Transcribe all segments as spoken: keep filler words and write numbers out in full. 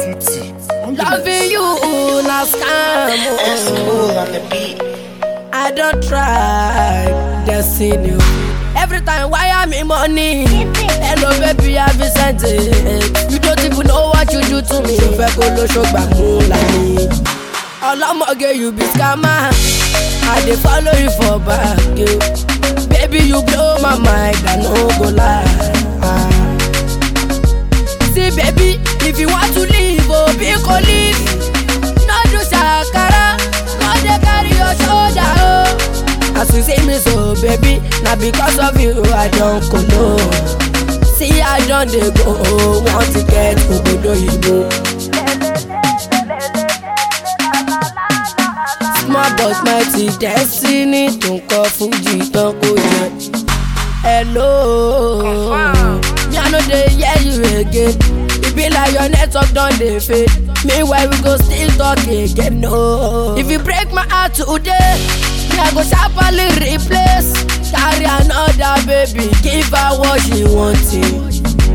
Loving you na scam. School on the beat. I don't try, destiny. Every time wire me money. Hello baby, I be sent it. You don't even know what you do to me. So fẹ́ kó ló ṣọgbà mú láyé. Ọlọ́mọge you be scammer. I dey follow you for back, yo. Baby you blow my mind, I no go lie. See baby, if you want to leave, oh be go leave. No do shakara, no dey carry your shoulder, oh. As you see me so baby, na because of you I don't go low. See I don dey go, want to get obodo yibo. Small but mighty destiny, tó ń kọ Fuji tán kó jẹ. Hello, me I no dey hear you again. E be like your network don dey fade. Meanwhile we go still talk again. No, if you break my heart today, me I go sharply replace. Carry another baby, give her what she wanting.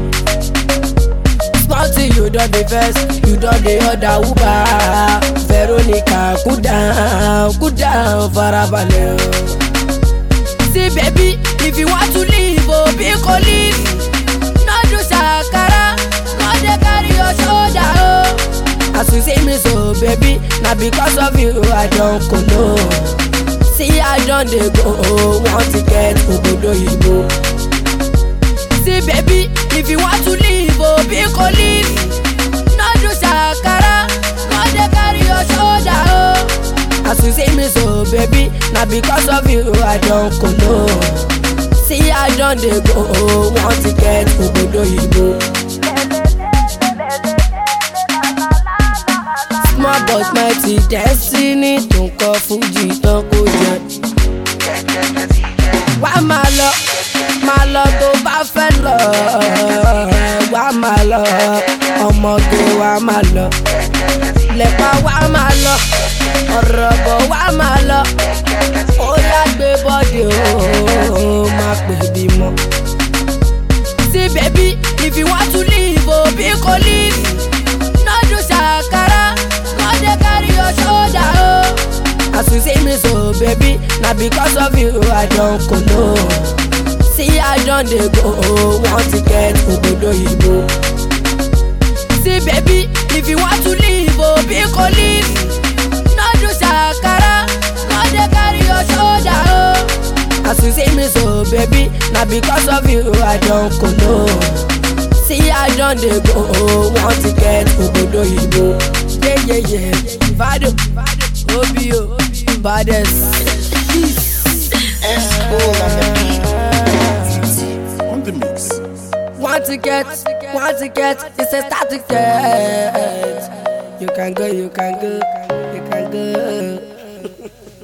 Small thing you don dey vex, you don dey order Uber. Veronica, cool down, cool down, farabalẹ̀ o. See baby, if you want to leave, oh be go leave. No do shakara, no dey carry your shoulder, oh. As you see me so baby, na because of you I don kolo. See I don dey go, want to get obodo yibo. See baby, if you want to leave, oh be go leave. No do shakara, no dey carry your shoulder, oh. As you see me so baby, na because of you I don kolo. See I don dey go, want to get obodo yibo. Small but mighty destiny, tó ń kọ Fuji tán kó jẹ. Wá máa lọ, máa lọ tó bá fẹ́ lọ. Wá máa lọ, ọmọge wá máa lọ. Lẹ̀pa wá máa lọ, ọ̀rọ̀ bọ̀ wá máa lọ. Ó yá gbé bọ́dì o, máa pè bímọ. See baby, if you want to leave, oh be go leave. No do shakara, no dey carry your shoulder, oh. As you see me so baby, na because of you I don kolo. See I don dey go, want to get obodo yibo. See baby, if you want to leave, oh be go leave. No do shakara, no dey carry your shoulder, oh. As you see me so baby, na because of you I don kolo. See I don dey go, want to get obodo yibo. Yeah yeah yeah, Vado, Obio, baddest. School on the beat. On the mix. Want to get, want to get, it's a start to get. You can go, you can go, you can go.